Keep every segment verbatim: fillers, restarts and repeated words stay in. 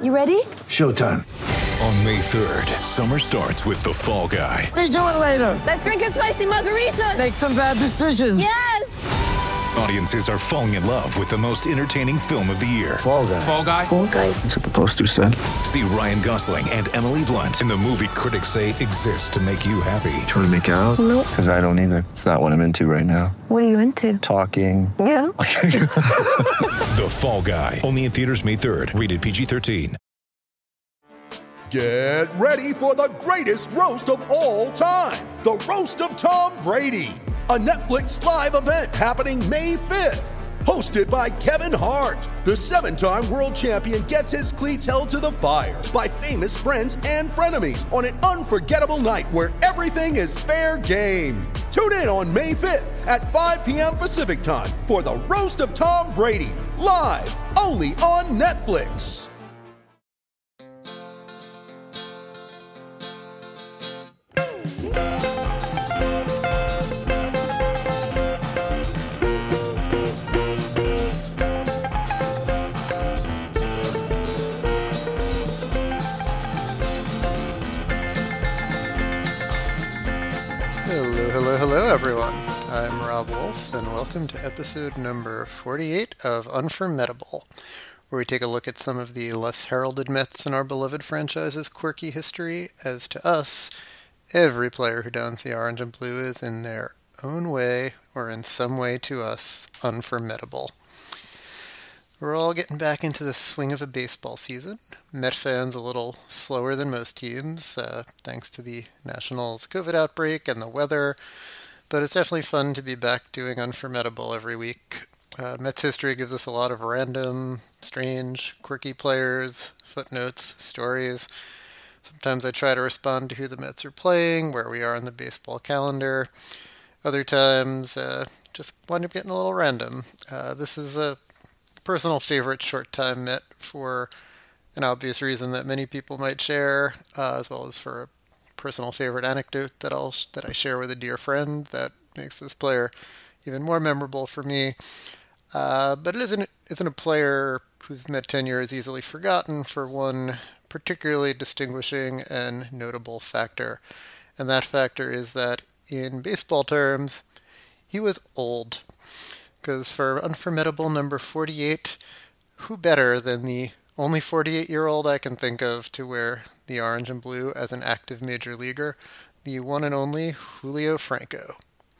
You ready? Showtime. On May third, summer starts with The Fall Guy. Let's do it later. Let's drink a spicy margarita. Make some bad decisions. Yes! Audiences are falling in love with the most entertaining film of the year. Fall Guy. Fall Guy? Fall Guy. That's what the poster said. See Ryan Gosling and Emily Blunt in the movie critics say exists to make you happy. Trying to make it out? Nope. Because I don't either. It's not what I'm into right now. What are you into? Talking. Yeah. The Fall Guy. Only in theaters May third. Rated P G thirteen. Get ready for the greatest roast of all time. The Roast of Tom Brady. A Netflix live event happening May fifth. Hosted by Kevin Hart. The seven-time world champion gets his cleats held to the fire by famous friends and frenemies on an unforgettable night where everything is fair game. Tune in on May fifth at five p.m. Pacific time for the Roast of Tom Brady. Live only on Netflix. Hello, hello, hello, everyone. I'm Rob Wolf, and welcome to episode number forty-eight of Unformidable, where we take a look at some of the less heralded myths in our beloved franchise's quirky history. As to us, every player who dons the orange and blue is in their own way, or in some way to us, unformidable. We're all getting back into the swing of a baseball season. Met fans a little slower than most teams, uh, thanks to the Nationals' COVID outbreak and the weather, but it's definitely fun to be back doing Unformidable every week. Uh, Mets history gives us a lot of random, strange, quirky players, footnotes, stories. Sometimes I try to respond to who the Mets are playing, where we are on the baseball calendar. Other times, uh, just wind up getting a little random. Uh, this is a personal favorite short-time Met for an obvious reason that many people might share, uh, as well as for a personal favorite anecdote that I'll that I share with a dear friend that makes this player even more memorable for me. Uh, but it isn't isn't a player whose Met tenure is easily forgotten for one particularly distinguishing and notable factor, and that factor is that in baseball terms, he was old. Because for Unformidable number forty-eight, who better than the only forty-eight-year-old I can think of to wear the orange and blue as an active major leaguer, the one and only Julio Franco.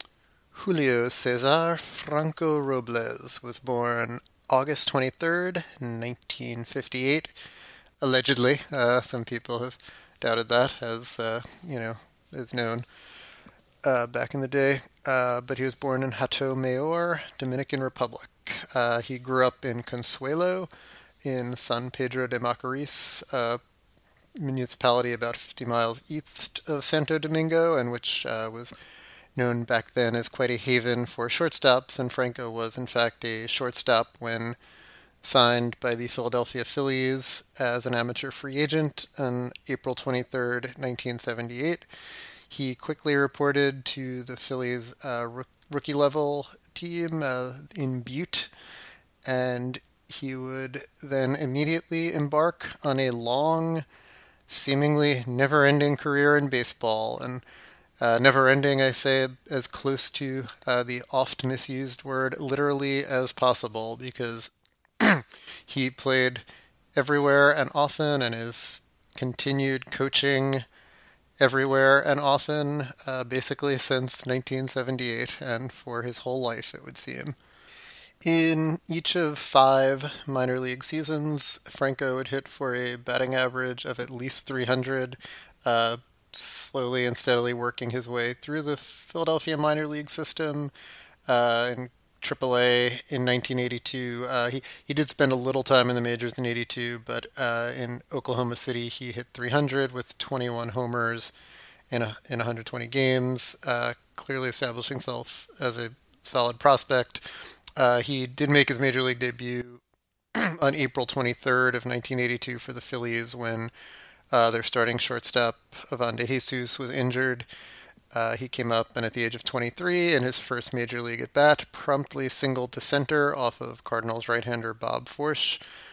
Julio Cesar Franco Robles was born August twenty-third, nineteen fifty-eight. Allegedly, uh, some people have doubted that, as, uh, you know, is known. Uh, back in the day, uh, but he was born in Hato Mayor, Dominican Republic. Uh, he grew up in Consuelo in San Pedro de Macorís, a municipality about fifty miles east of Santo Domingo, and which uh, was known back then as quite a haven for shortstops, and Franco was in fact a shortstop when signed by the Philadelphia Phillies as an amateur free agent on April twenty-third, nineteen seventy-eight. He quickly reported to the Phillies' uh, rookie-level team uh, in Butte, and he would then immediately embark on a long, seemingly never-ending career in baseball. And uh, never-ending, I say, as close to uh, the oft-misused word literally as possible, because he played everywhere and often, and is continued coaching everywhere and often, uh, basically since nineteen seventy-eight, and for his whole life, it would seem. In each of five minor league seasons, Franco would hit for a batting average of at least three hundred, uh, slowly and steadily working his way through the Philadelphia minor league system. Uh, in triple A in nineteen eighty-two, uh, he, he did spend a little time in the majors in eighty-two, but uh, in Oklahoma City he hit three hundred with twenty-one homers in, a, in one hundred twenty games, uh, clearly establishing himself as a solid prospect. Uh, he did make his major league debut on April twenty-third of nineteen eighty-two for the Phillies when uh, their starting shortstop, Ivan De Jesus, was injured. Uh, he came up and at the age of twenty-three, in his first major league at bat, promptly singled to center off of Cardinals right-hander Bob Forsch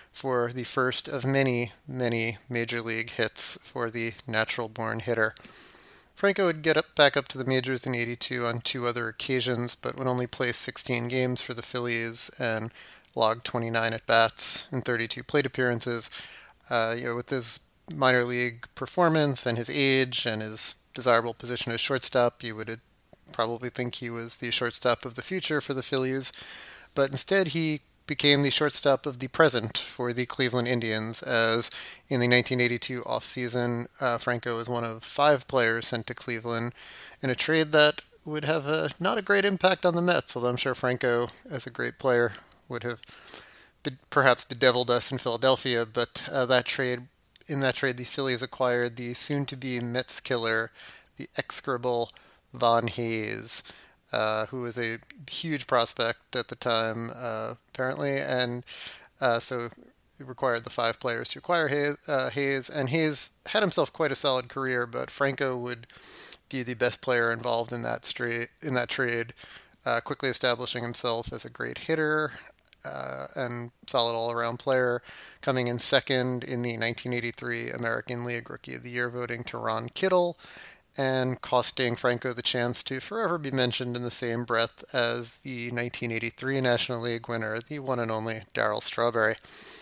for the first of many, many major league hits for the natural-born hitter. Franco would get up back up to the majors in eighty-two on two other occasions, but would only play sixteen games for the Phillies and logged twenty-nine at-bats and thirty-two plate appearances. Uh, you know, with his minor league performance and his age and his desirable position as shortstop, you would probably think he was the shortstop of the future for the Phillies. But instead, he became the shortstop of the present for the Cleveland Indians, as in the nineteen eighty-two offseason, uh, Franco was one of five players sent to Cleveland in a trade that would have a, not a great impact on the Mets, although I'm sure Franco, as a great player, would have be, perhaps bedeviled us in Philadelphia. But uh, that trade, in that trade, the Phillies acquired the soon-to-be Mets killer, the execrable Von Hayes, Uh, who was a huge prospect at the time, uh, apparently, and uh, so it required the five players to acquire Hayes, uh, Hayes, and Hayes had himself quite a solid career, but Franco would be the best player involved in that straight in that trade, uh, quickly establishing himself as a great hitter uh, and solid all-around player, coming in second in the nineteen eighty-three American League Rookie of the Year voting to Ron Kittle, and costing Franco the chance to forever be mentioned in the same breath as the nineteen eighty-three National League winner, the one and only Darryl Strawberry.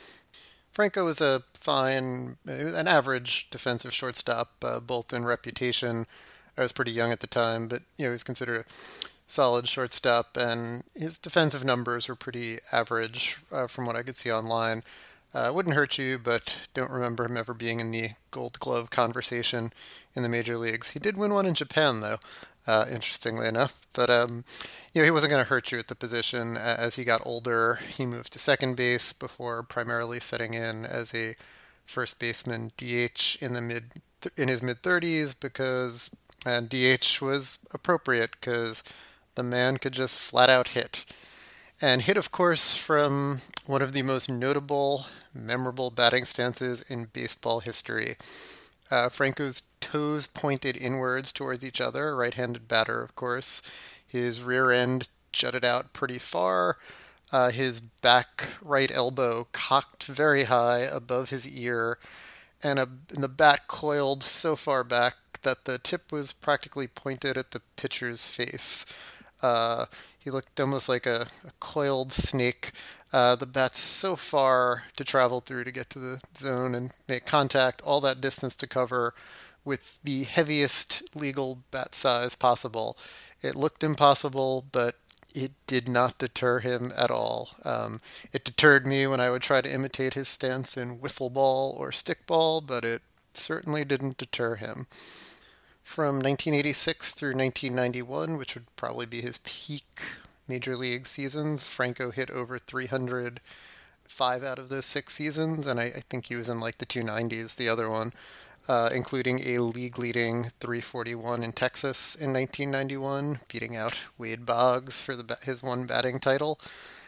Franco was a fine, an average defensive shortstop, uh, both in reputation. I was pretty young at the time, but you know, he was considered a solid shortstop, and his defensive numbers were pretty average uh, from what I could see online. Uh, wouldn't hurt you, but don't remember him ever being in the Gold Glove conversation in the major leagues. He did win one in Japan, though, uh, interestingly enough. But um, you know, he wasn't going to hurt you at the position. As he got older, he moved to second base before primarily setting in as a first baseman D H in the mid in his mid thirties, because and D H was appropriate because the man could just flat out hit. And hit, of course, from one of the most notable, memorable batting stances in baseball history. Uh, Franco's toes pointed inwards towards each other, right-handed batter, of course. His rear end jutted out pretty far. Uh, his back right elbow cocked very high above his ear, and, a, and the bat coiled so far back that the tip was practically pointed at the pitcher's face. Uh, he looked almost like a, a coiled snake. Uh, the bat's so far to travel through to get to the zone and make contact, all that distance to cover with the heaviest legal bat size possible. It looked impossible, but it did not deter him at all. Um, it deterred me when I would try to imitate his stance in wiffle ball or stickball, but it certainly didn't deter him. From nineteen eighty-six through nineteen ninety-one, which would probably be his peak major league seasons, Franco hit over three hundred five out of those six seasons, and I, I think he was in like the two nineties, the other one, uh, including a league-leading three forty-one in Texas in nineteen ninety-one, beating out Wade Boggs for the his one batting title.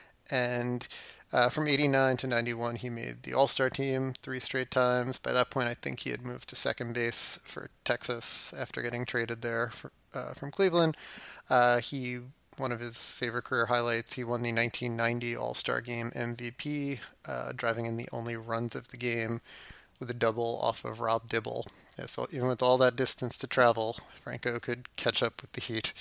And Uh, from eighty-nine to ninety-one, he made the All-Star team three straight times. By that point, I think he had moved to second base for Texas after getting traded there for, uh, from Cleveland. Uh, he, one of his favorite career highlights, he won the nineteen ninety All-Star Game M V P, uh, driving in the only runs of the game with a double off of Rob Dibble. Yeah, so even with all that distance to travel, Franco could catch up with the heat.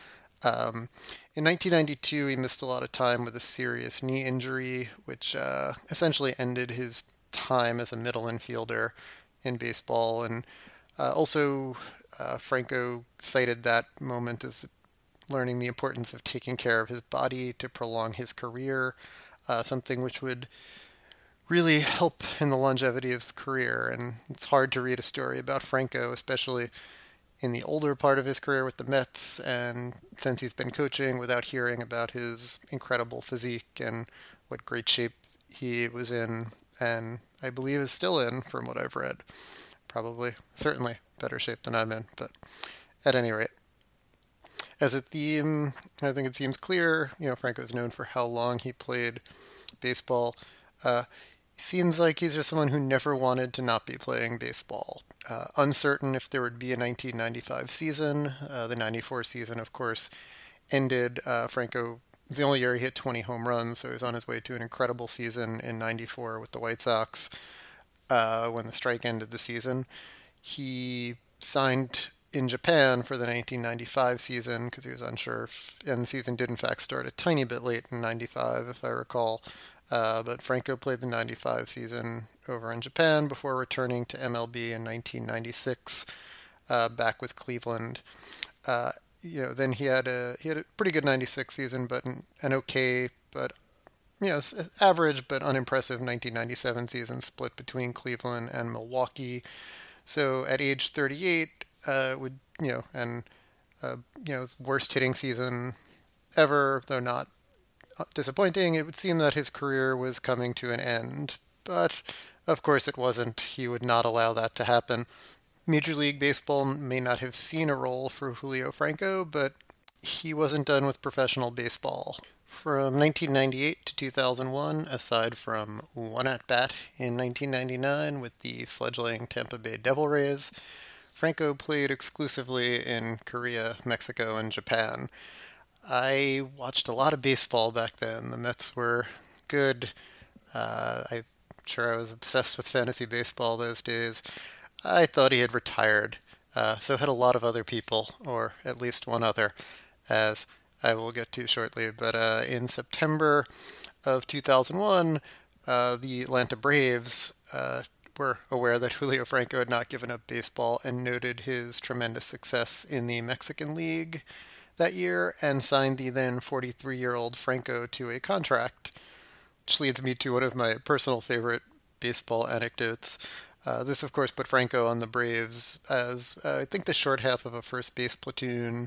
Um, in nineteen ninety-two, he missed a lot of time with a serious knee injury, which uh, essentially ended his time as a middle infielder in baseball. And uh, also, uh, Franco cited that moment as learning the importance of taking care of his body to prolong his career, uh, something which would really help in the longevity of his career. And it's hard to read a story about Franco, especially in the older part of his career with the Mets, and since he's been coaching, without hearing about his incredible physique and what great shape he was in, and I believe is still in, from what I've read. Probably, certainly better shape than I'm in, but at any rate. As a theme, I think it seems clear, you know, Franco's known for how long he played baseball. Uh, seems like he's just someone who never wanted to not be playing baseball. Uh, uncertain if there would be a nineteen ninety-five season. Uh, the ninety-four season, of course, ended. Uh, Franco was the only year he hit twenty home runs, so he was on his way to an incredible season in ninety-four with the White Sox uh, when the strike ended the season. He signed in Japan for the nineteen ninety-five season because he was unsure if, and the season did in fact start a tiny bit late in ninety-five, if I recall. Uh, but Franco played the ninety-five season over in Japan before returning to M L B in nineteen ninety-six, uh, back with Cleveland. Uh, you know, then he had a he had a pretty good ninety-six season, but an, an okay, but you know, average but unimpressive nineteen ninety-seven season split between Cleveland and Milwaukee. So at age thirty-eight, uh, would you know, and uh, you know, worst hitting season ever, though not disappointing. It would seem that his career was coming to an end, but of course it wasn't. He would not allow that to happen. Major League Baseball may not have seen a role for Julio Franco, but he wasn't done with professional baseball. From nineteen ninety-eight to two thousand one, aside from one at-bat in nineteen ninety-nine with the fledgling Tampa Bay Devil Rays, Franco played exclusively in Korea, Mexico, and Japan. I watched a lot of baseball back then. The Mets were good. Uh, I'm sure I was obsessed with fantasy baseball those days. I thought he had retired, uh, so had a lot of other people, or at least one other, as I will get to shortly. But uh, in September of two thousand one, uh, the Atlanta Braves uh, were aware that Julio Franco had not given up baseball and noted his tremendous success in the Mexican League that year and signed the then forty-three-year-old Franco to a contract, which leads me to one of my personal favorite baseball anecdotes. Uh, this, of course, put Franco on the Braves as, uh, I think, the short half of a first base platoon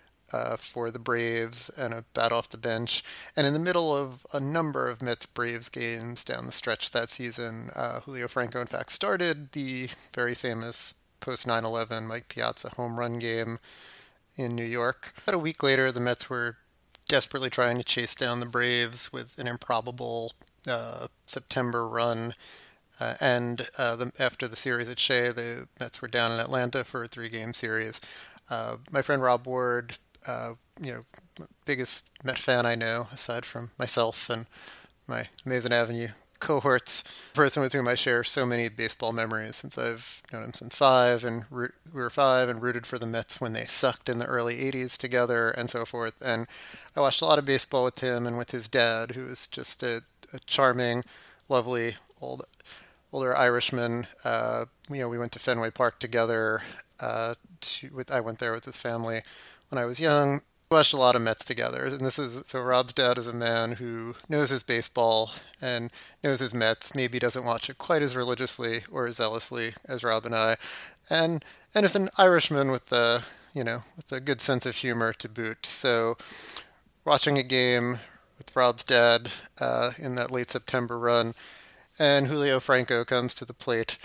uh, for the Braves and a bat off the bench. And in the middle of a number of Mets-Braves games down the stretch that season, uh, Julio Franco, in fact, started the very famous post nine eleven Mike Piazza home run game in New York. About a week later, the Mets were desperately trying to chase down the Braves with an improbable uh, September run. Uh, and uh, the, after the series at Shea, the Mets were down in Atlanta for a three-game series. Uh, my friend Rob Ward, uh, you know, biggest Met fan I know, aside from myself and my Amazing Avenue cohorts, person with whom I share so many baseball memories since I've known him since five, and root, we were five and rooted for the Mets when they sucked in the early eighties together and so forth. And I watched a lot of baseball with him and with his dad, who was just a, a charming, lovely old older Irishman. Uh, you know, we went to Fenway Park together. Uh, to, with I went there with his family when I was young. We watched a lot of Mets together. And this is so Rob's dad is a man who knows his baseball and knows his Mets. Maybe doesn't watch it quite as religiously or as zealously as Rob and I, and and is an Irishman with a you know with a good sense of humor to boot. So watching a game with Rob's dad uh, in that late September run. And Julio Franco comes to the plate.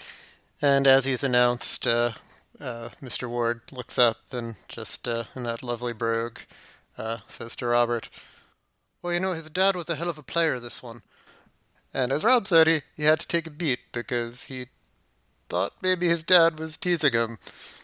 And as he's announced, uh, uh, Mister Ward looks up and just, uh, in that lovely brogue, uh, says to Robert, "Well, you know, his dad was a hell of a player, this one." And as Rob said, he, he had to take a beat because he thought maybe his dad was teasing him.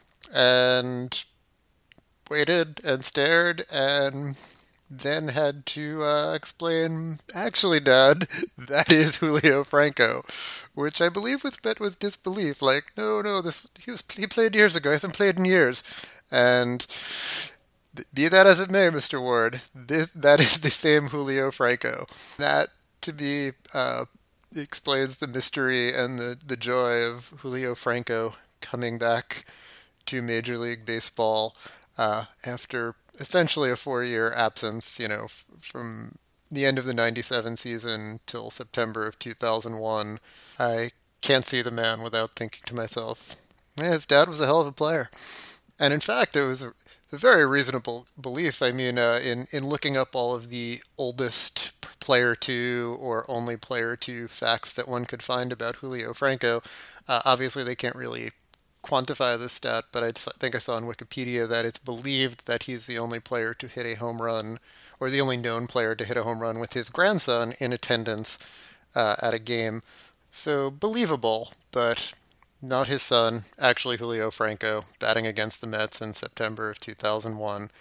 And waited and stared and then had to uh, explain, actually, Dad, that is Julio Franco, which I believe was met with disbelief. Like, no, no, this he was he played years ago. He hasn't played in years. And be that as it may, Mister Ward, this, that is the same Julio Franco. That, to me, uh, explains the mystery and the, the joy of Julio Franco coming back to Major League Baseball uh, after essentially a four-year absence, you know, f- from the end of the ninety-seven season till September of two thousand one. I can't see the man without thinking to myself, yeah, his dad was a hell of a player. And in fact, it was a, a very reasonable belief. I mean, uh, in, in looking up all of the oldest player two or only player two facts that one could find about Julio Franco, uh, obviously they can't really quantify this stat, but I think I saw on Wikipedia that it's believed that he's the only player to hit a home run, or the only known player to hit a home run with his grandson in attendance uh, at a game. So believable, but not his son, actually Julio Franco, batting against the Mets in September of two thousand one.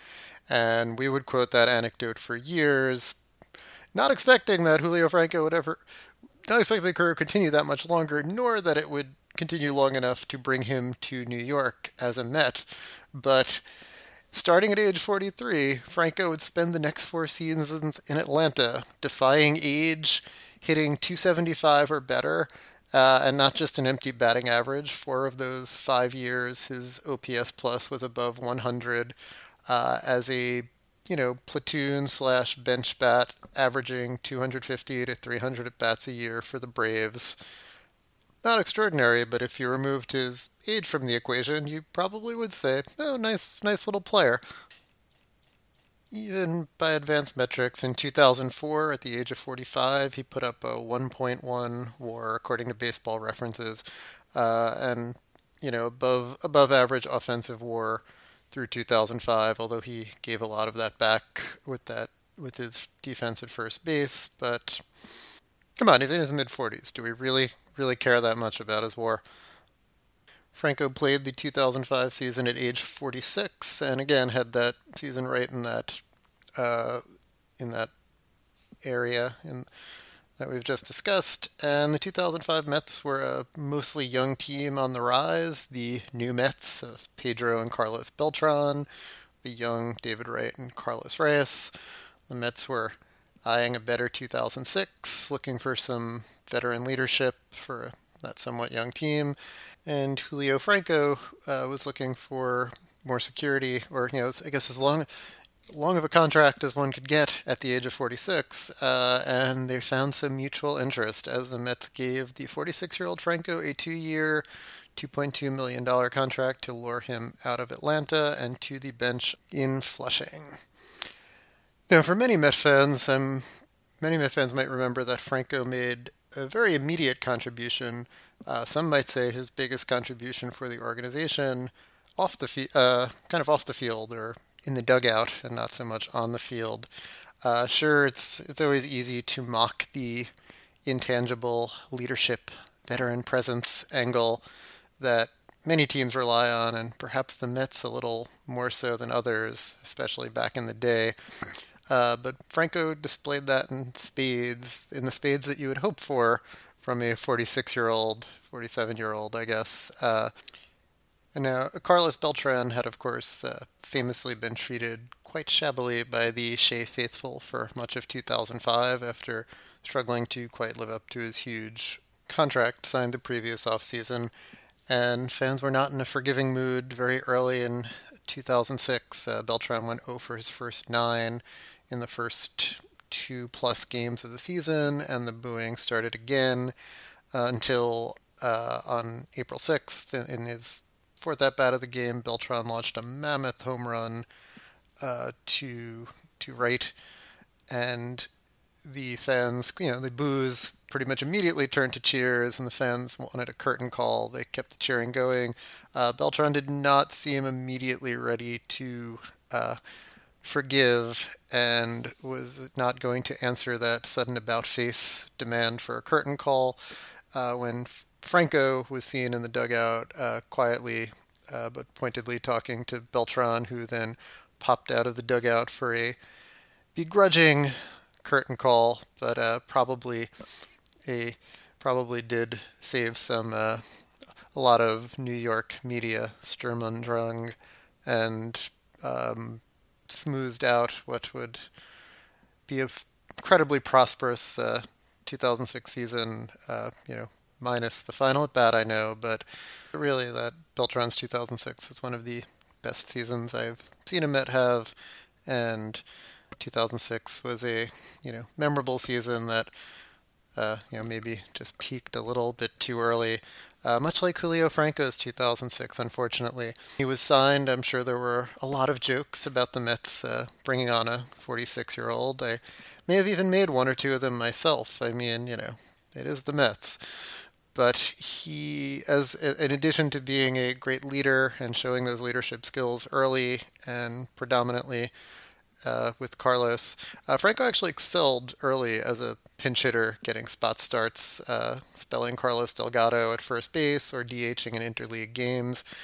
And we would quote that anecdote for years, not expecting that Julio Franco would ever, not expecting the career to continue that much longer, nor that it would continue long enough to bring him to New York as a Met. But starting at age forty-three, Franco would spend the next four seasons in Atlanta, defying age, hitting two seventy-five or better, uh, and not just an empty batting average. Four of those five years, his O P S plus was above one hundred, uh, as a you know platoon slash bench bat, averaging two fifty to three hundred at bats a year for the Braves. Not extraordinary, but if you removed his age from the equation, you probably would say, oh, nice, nice little player. Even by advanced metrics, in two thousand four, at the age of forty-five, he put up a one point one WAR, according to Baseball References, uh, and, you know, above above average offensive WAR through two thousand five, although he gave a lot of that back with that with his defense at first base. But come on, he's in his mid-forties. Do we really, really care that much about his WAR? Franco played the two thousand five season at age forty-six, and again had that season right in that uh, in that area in, that we've just discussed. And the two thousand five Mets were a mostly young team on the rise. The new Mets of Pedro and Carlos Beltran, the young David Wright and Carlos Reyes. The Mets were eyeing a better two thousand six, looking for some veteran leadership for that somewhat young team. And Julio Franco uh, was looking for more security, or, you know, I guess as long, long of a contract as one could get at the age of forty-six. Uh, and they found some mutual interest as the Mets gave the forty-six-year-old Franco a two-year, two point two million dollars contract to lure him out of Atlanta and to the bench in Flushing. Now, for many Met fans, um, many Met fans might remember that Franco made a very immediate contribution. Uh, some might say his biggest contribution for the organization, off the fi- uh, kind of off the field or in the dugout, and not so much on the field. Uh, sure, it's it's always easy to mock the intangible leadership, veteran presence angle that many teams rely on, and perhaps the Mets a little more so than others, especially back in the day. Uh, but Franco displayed that in spades, in the spades that you would hope for from a forty-six-year-old, forty-seven-year-old, I guess. Uh, and now, Carlos Beltran had, of course, uh, famously been treated quite shabbily by the Shea faithful for much of two thousand five after struggling to quite live up to his huge contract signed the previous offseason. And fans were not in a forgiving mood. Very early in two thousand six, uh, Beltran went oh for his first nine in the first two plus games of the season, and the booing started again uh, until uh, on April sixth, in his fourth at-bat of the game, Beltran launched a mammoth home run uh, to to right, and the fans, you know, the boos pretty much immediately turned to cheers, and the fans wanted a curtain call. They kept the cheering going. Uh, Beltran did not seem immediately ready to uh, forgive, and was not going to answer that sudden about-face demand for a curtain call uh, when Franco was seen in the dugout uh, quietly uh, but pointedly talking to Beltran, who then popped out of the dugout for a begrudging curtain call, but uh, probably a probably did save some uh, a lot of New York media Sturm und Drang, and um, smoothed out what would be an incredibly prosperous uh, two thousand six season, uh, you know, minus the final at bat, I know, but really that Beltran's two thousand six is one of the best seasons I've seen a Met have, and two thousand six was a, you know, memorable season that, uh, you know, maybe just peaked a little bit too early. Uh, much like Julio Franco's two thousand six, unfortunately. He was signed. I'm sure there were a lot of jokes about the Mets uh, bringing on a forty-six-year-old. I may have even made one or two of them myself. I mean, you know, it is the Mets. But he, as in addition to being a great leader and showing those leadership skills early and predominantly Uh, with Carlos, uh, Franco actually excelled early as a pinch hitter, getting spot starts, uh, spelling Carlos Delgado at first base or DHing in interleague games.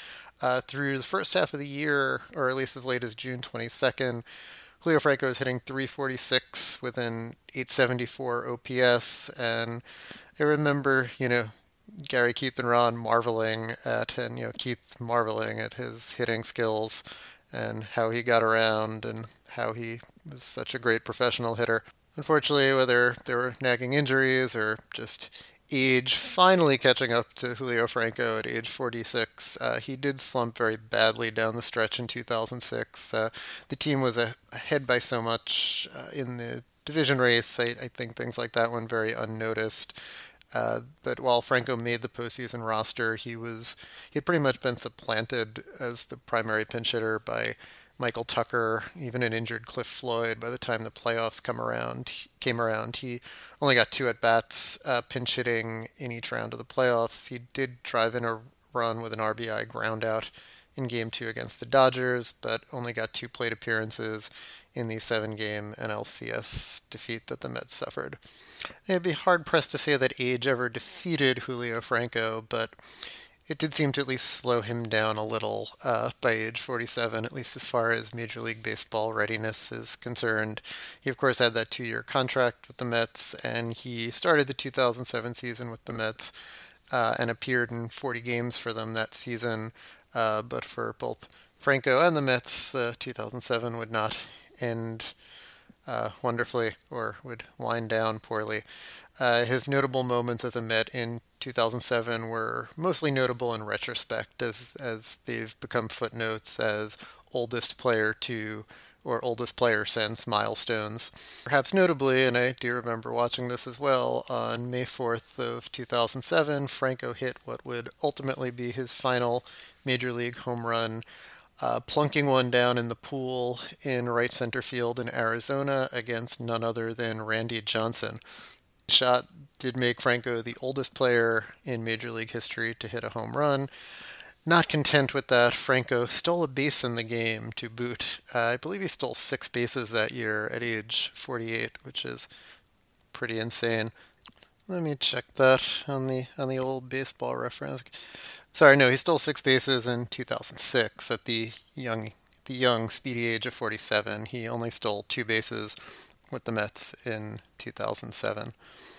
Uh, through the first half of the year, or at least as late as June twenty-second, Julio Franco is hitting three forty-six with an eight seventy-four O P S, and I remember, you know, Gary, Keith, and Ron marveling at, and, you know, Keith marveling at his hitting skills and how he got around and how he was such a great professional hitter. Unfortunately, whether there were nagging injuries or just age finally catching up to Julio Franco at age forty-six, uh, he did slump very badly down the stretch in two thousand six. Uh, the team was a- ahead by so much uh, in the division race. I, I think things like that went very unnoticed. Uh, but while Franco made the postseason roster, he was he had pretty much been supplanted as the primary pinch hitter by Michael Tucker, even an injured Cliff Floyd. By the time the playoffs come around, came around, he only got two at-bats uh, pinch hitting in each round of the playoffs. He did drive in a run with an R B I ground out in Game two against the Dodgers, but only got two plate appearances in the seven-game N L C S defeat that the Mets suffered. It'd be hard-pressed to say that age ever defeated Julio Franco, but it did seem to at least slow him down a little uh, by age forty-seven, at least as far as Major League Baseball readiness is concerned. He, of course, had that two-year contract with the Mets, and he started the two thousand seven season with the Mets uh, and appeared in forty games for them that season. Uh, but for both Franco and the Mets, the two thousand seven would not end uh, wonderfully or would wind down poorly. Uh, his notable moments as a Met in two thousand seven were mostly notable in retrospect, as as they've become footnotes as oldest player to or oldest player since milestones. Perhaps notably, and I do remember watching this as well, on May fourth of two thousand seven, Franco hit what would ultimately be his final Major League home run, uh, plunking one down in the pool in right center field in Arizona against none other than Randy Johnson. Shot did make Franco the oldest player in Major League history to hit a home run. Not content with that, Franco stole a base in the game to boot. Uh, I believe he stole six bases that year at age forty-eight, which is pretty insane. Let me check that on the on the old baseball reference. Sorry, no, he stole six bases in two thousand six at the young the young speedy age of forty-seven. He only stole two bases with the Mets in two thousand seven.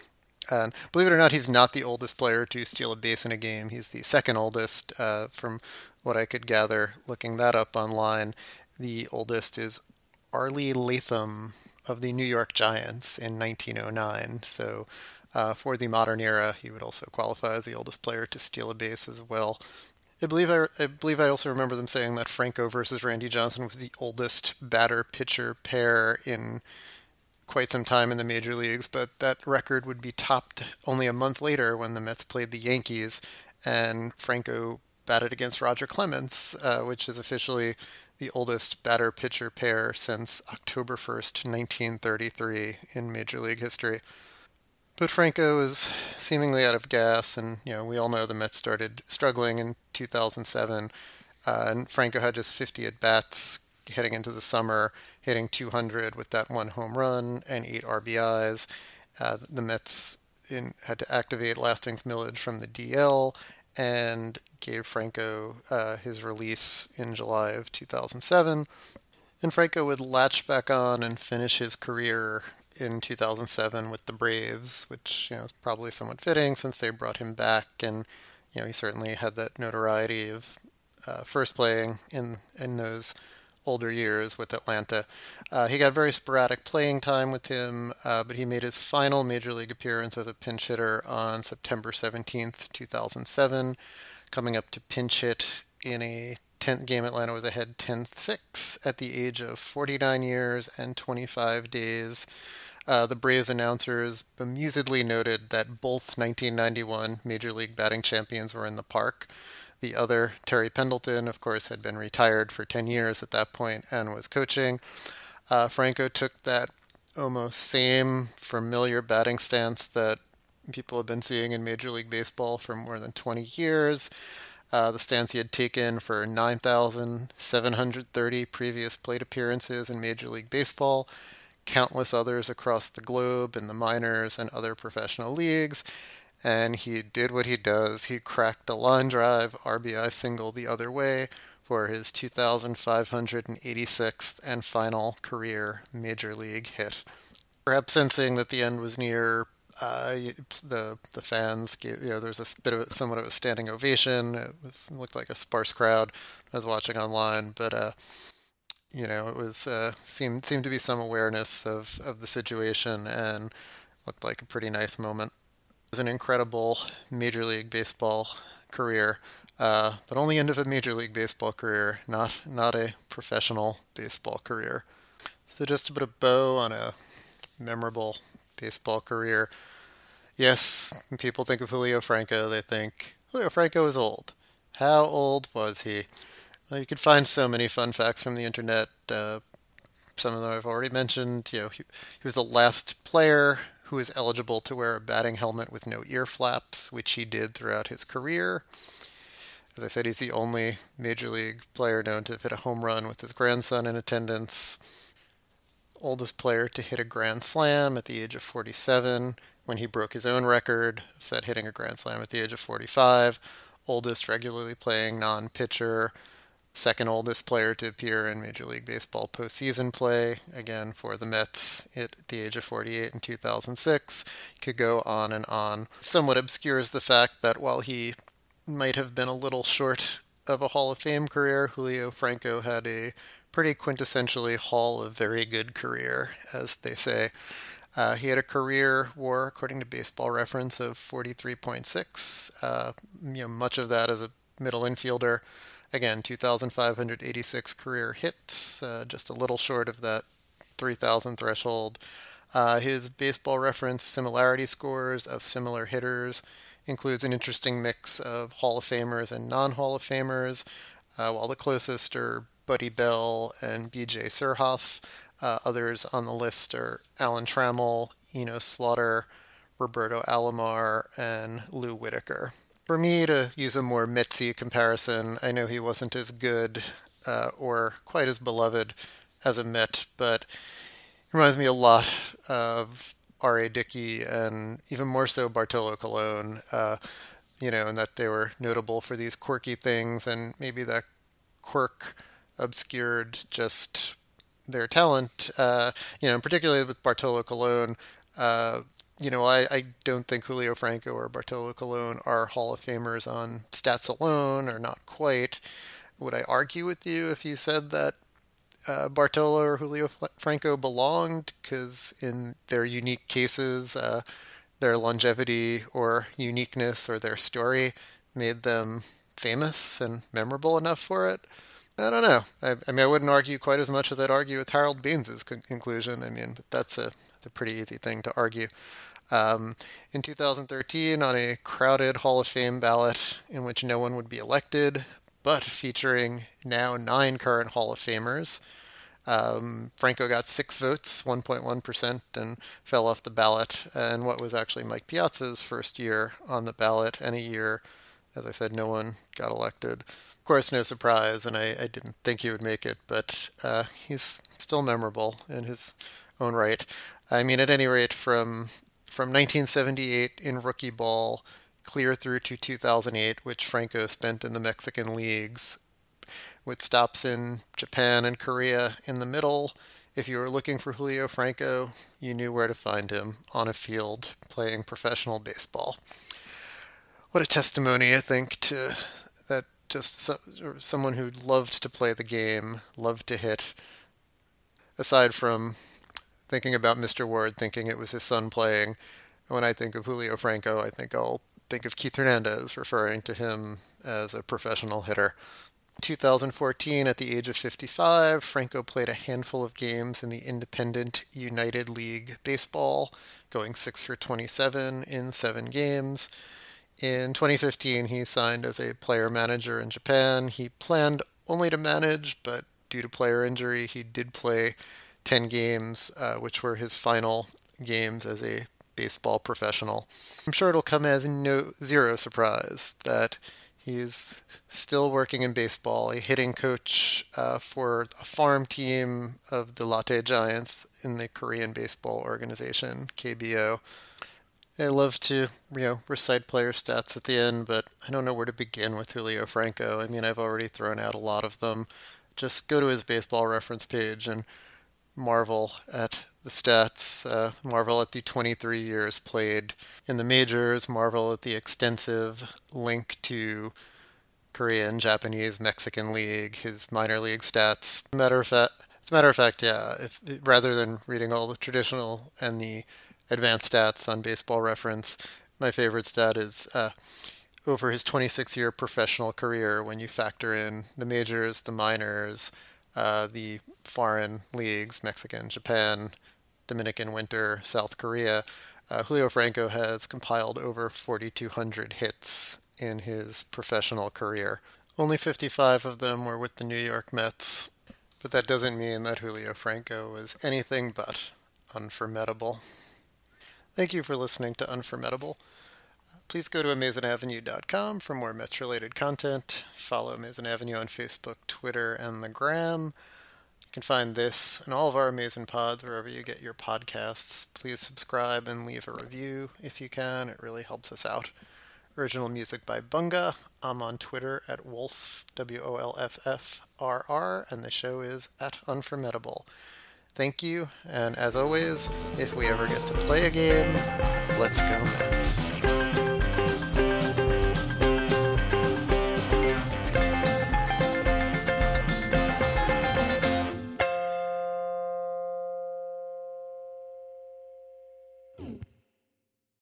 And believe it or not, he's not the oldest player to steal a base in a game. He's the second oldest, uh, from what I could gather looking that up online. The oldest is Arlie Latham of the New York Giants in nineteen oh nine. So uh, for the modern era, he would also qualify as the oldest player to steal a base as well. I believe I, I believe I also remember them saying that Franco versus Randy Johnson was the oldest batter-pitcher pair in quite some time in the major leagues, but that record would be topped only a month later when the Mets played the Yankees and Franco batted against Roger Clemens, uh, which is officially the oldest batter-pitcher pair since October first, nineteen thirty-three in Major League history. But Franco is seemingly out of gas, and you know we all know the Mets started struggling in two thousand seven, uh, and Franco had just fifty at-bats heading into the summer, hitting two hundred with that one home run and eight R B Is. Uh, the Mets in, had to activate Lastings Millage from the D L and gave Franco uh, his release in July of two thousand seven. And Franco would latch back on and finish his career in two thousand seven with the Braves, which you know is probably somewhat fitting since they brought him back, and you know he certainly had that notoriety of uh, first playing in in those older years with Atlanta. Uh, he got very sporadic playing time with him, uh, but he made his final Major League appearance as a pinch hitter on September seventeenth, two thousand seven, coming up to pinch hit in a tenth game Atlanta was ahead ten six at the age of forty-nine years and twenty-five days. Uh, the Braves announcers bemusedly noted that both nineteen ninety-one Major League batting champions were in the park. The other, Terry Pendleton, of course, had been retired for ten years at that point and was coaching. Uh, Franco took that almost same familiar batting stance that people have been seeing in Major League Baseball for more than twenty years. Uh, the stance he had taken for nine thousand seven hundred thirty previous plate appearances in Major League Baseball, countless others across the globe in the minors and other professional leagues. and he did what he does. He cracked a line drive R B I single the other way for his two thousand five hundred eighty-sixth and final career Major League hit. Perhaps sensing that the end was near, uh, the the fans gave, you know, there was a bit of a, somewhat of a standing ovation. It was looked like a sparse crowd I was watching online, but uh, you know, it was uh, seemed seemed to be some awareness of, of the situation and looked like a pretty nice moment. It was an incredible Major League Baseball career, uh, but only end of a Major League Baseball career, not not a professional baseball career. So just to put a bow on a memorable baseball career. Yes, when people think of Julio Franco, they think Julio Franco is old. How old was he? Well, you could find so many fun facts from the internet. Uh, some of them I've already mentioned. You know, he, he was the last player who was eligible to wear a batting helmet with no ear flaps, which he did throughout his career. As I said, he's the only Major League player known to have hit a home run with his grandson in attendance. Oldest player to hit a grand slam at the age of forty-seven, when he broke his own record, set hitting a grand slam at the age of forty-five. Oldest regularly playing non-pitcher. Second oldest player to appear in Major League Baseball postseason play, again for the Mets at the age of forty-eight in two thousand six. Could go on and on. Somewhat obscures the fact that while he might have been a little short of a Hall of Fame career, Julio Franco had a pretty quintessentially Hall of Very Good career, as they say. Uh, he had a career WAR, according to Baseball Reference, of forty-three point six. Uh, you know, much of that as a middle infielder. Again, two thousand five hundred eighty-six career hits, uh, just a little short of that three thousand threshold. Uh, his Baseball Reference similarity scores of similar hitters includes an interesting mix of Hall of Famers and non-Hall of Famers, uh, while the closest are Buddy Bell and B J Surhoff. Uh, others on the list are Alan Trammell, Enos Slaughter, Roberto Alomar, and Lou Whitaker. For me, to use a more Metsy comparison, I know he wasn't as good uh, or quite as beloved as a Met, but he reminds me a lot of R A. Dickey and even more so Bartolo Colon, uh, you know, and that they were notable for these quirky things, and maybe that quirk obscured just their talent, uh, you know, particularly with Bartolo Colon. Uh, you know, I, I don't think Julio Franco or Bartolo Colon are Hall of Famers on stats alone, or not quite. Would I argue with you if you said that uh, Bartolo or Julio Franco belonged? Because in their unique cases, uh, their longevity or uniqueness or their story made them famous and memorable enough for it. I don't know. I, I mean, I wouldn't argue quite as much as I'd argue with Harold Baines' con- conclusion. I mean, but that's a, that's a pretty easy thing to argue. Um, in two thousand thirteen, on a crowded Hall of Fame ballot in which no one would be elected, but featuring now nine current Hall of Famers, um, Franco got six votes, one point one percent, and fell off the ballot. And what was actually Mike Piazza's first year on the ballot, and a year, as I said, no one got elected. Of course, no surprise, and I, I didn't think he would make it, but uh, he's still memorable in his own right. I mean, at any rate, from from nineteen seventy-eight in rookie ball clear through to two thousand eight, which Franco spent in the Mexican leagues, with stops in Japan and Korea in the middle. If you were looking for Julio Franco, you knew where to find him, on a field playing professional baseball. What a testimony, I think, to that. Just so, someone who loved to play the game, loved to hit. Aside from thinking about Mister Ward, thinking it was his son playing, when I think of Julio Franco, I think I'll think of Keith Hernandez, referring to him as a professional hitter. two thousand fourteen, at the age of fifty-five, Franco played a handful of games in the Independent United League Baseball, going six for twenty-seven in seven games. In twenty fifteen, he signed as a player manager in Japan. He planned only to manage, but due to player injury, he did play ten games, uh, which were his final games as a baseball professional. I'm sure it'll come as no zero surprise that he's still working in baseball, a hitting coach uh, for a farm team of the Lotte Giants in the Korean Baseball Organization, K B O. I love to, you know, recite player stats at the end, but I don't know where to begin with Julio Franco. I mean, I've already thrown out a lot of them. Just go to his baseball reference page and marvel at the stats, uh, marvel at the twenty-three years played in the majors, marvel at the extensive link to Korean, Japanese, Mexican league, his minor league stats. Matter of fact, as a matter of fact, yeah, if rather than reading all the traditional and the advanced stats on Baseball Reference, my favorite stat is uh, over his twenty-six year professional career, when you factor in the majors, the minors, uh, the foreign leagues, Mexican, Japan, Dominican Winter, South Korea, uh, Julio Franco has compiled over forty-two hundred hits in his professional career. Only fifty-five of them were with the New York Mets, but that doesn't mean that Julio Franco was anything but unformidable. Thank you for listening to Unformidable. Please go to amazing avenue dot com for more Mets-related content. Follow Amazing Avenue on Facebook, Twitter, and the Gram. You can find this and all of our amazing pods wherever you get your podcasts. Please subscribe and leave a review if you can. It really helps us out. Original music by Bunga. I'm on Twitter at Wolf, W O L F F R R, and the show is at Unformidable. Thank you, and as always, if we ever get to play a game, let's go Mets.